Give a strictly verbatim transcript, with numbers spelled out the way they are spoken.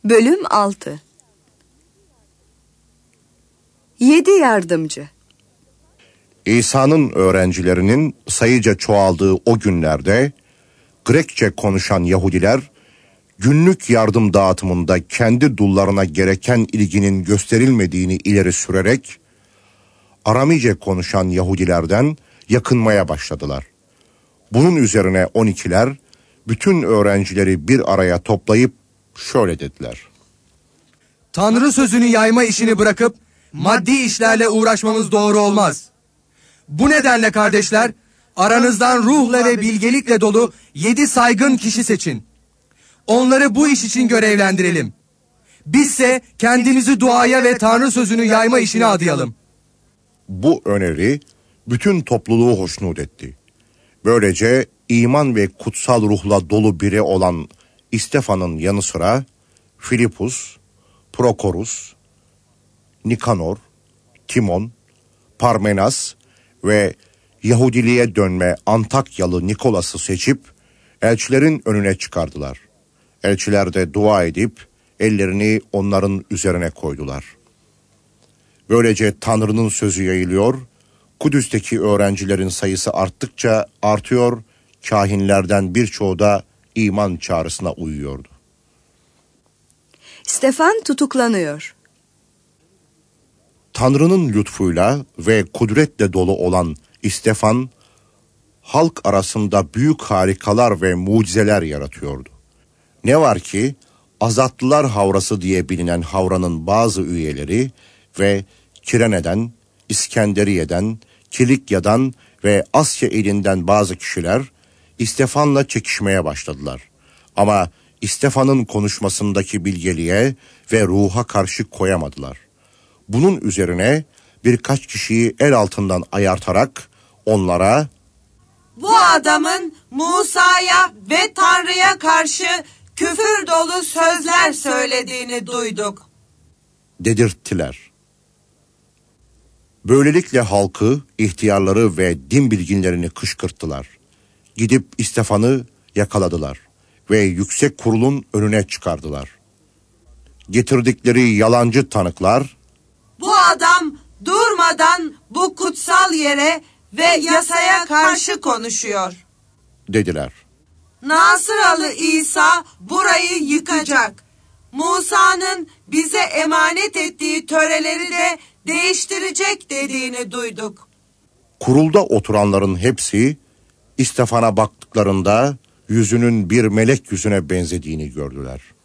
Bölüm altı. Yedi yardımcı. İsa'nın öğrencilerinin sayıca çoğaldığı o günlerde Grekçe konuşan Yahudiler günlük yardım dağıtımında kendi dullarına gereken ilginin gösterilmediğini ileri sürerek Aramice konuşan Yahudilerden yakınmaya başladılar. Bunun üzerine on ikiler bütün öğrencileri bir araya toplayıp şöyle dediler: Tanrı sözünü yayma işini bırakıp maddi işlerle uğraşmamız doğru olmaz. Bu nedenle kardeşler, aranızdan ruhla ve bilgelikle dolu yedi saygın kişi seçin. Onları bu iş için görevlendirelim. Bizse kendimizi duaya ve Tanrı sözünü yayma işine adayalım. Bu öneri bütün topluluğu hoşnut etti. Böylece iman ve kutsal ruhla dolu biri olan İstefan'ın yanı sıra Filipus, Prokorus, Nikanor, Timon, Parmenas ve Yahudiliğe dönme Antakyalı Nikolas'ı seçip elçilerin önüne çıkardılar. Elçiler de dua edip ellerini onların üzerine koydular. Böylece Tanrı'nın sözü yayılıyor, Kudüs'teki öğrencilerin sayısı arttıkça artıyor, kahinlerden birçoğu da iman çağrısına uyuyordu. Stefan tutuklanıyor. Tanrı'nın lütfuyla ve kudretle dolu olan İstefan, halk arasında büyük harikalar ve mucizeler yaratıyordu. Ne var ki, Azatlılar Havrası diye bilinen havranın bazı üyeleri ve Kirene'den, İskenderiye'den, Kilikya'dan ve Asya ilinden bazı kişiler İstefan'la çekişmeye başladılar. Ama İstefan'ın konuşmasındaki bilgeliğe ve ruha karşı koyamadılar. Bunun üzerine birkaç kişiyi el altından ayartarak onlara "Bu adamın Musa'ya ve Tanrı'ya karşı küfür dolu sözler söylediğini duyduk" dedirttiler. Böylelikle halkı, ihtiyarları ve din bilginlerini kışkırttılar. Gidip İstefan'ı yakaladılar ve yüksek kurulun önüne çıkardılar. Getirdikleri yalancı tanıklar, "Bu adam durmadan bu kutsal yere ve yasaya karşı konuşuyor" dediler. "Nasıralı İsa burayı yıkacak. Musa'nın bize emanet ettiği töreleri de değiştirecek dediğini duyduk." Kurulda oturanların hepsi İstefan'a baktıklarında yüzünün bir melek yüzüne benzediğini gördüler.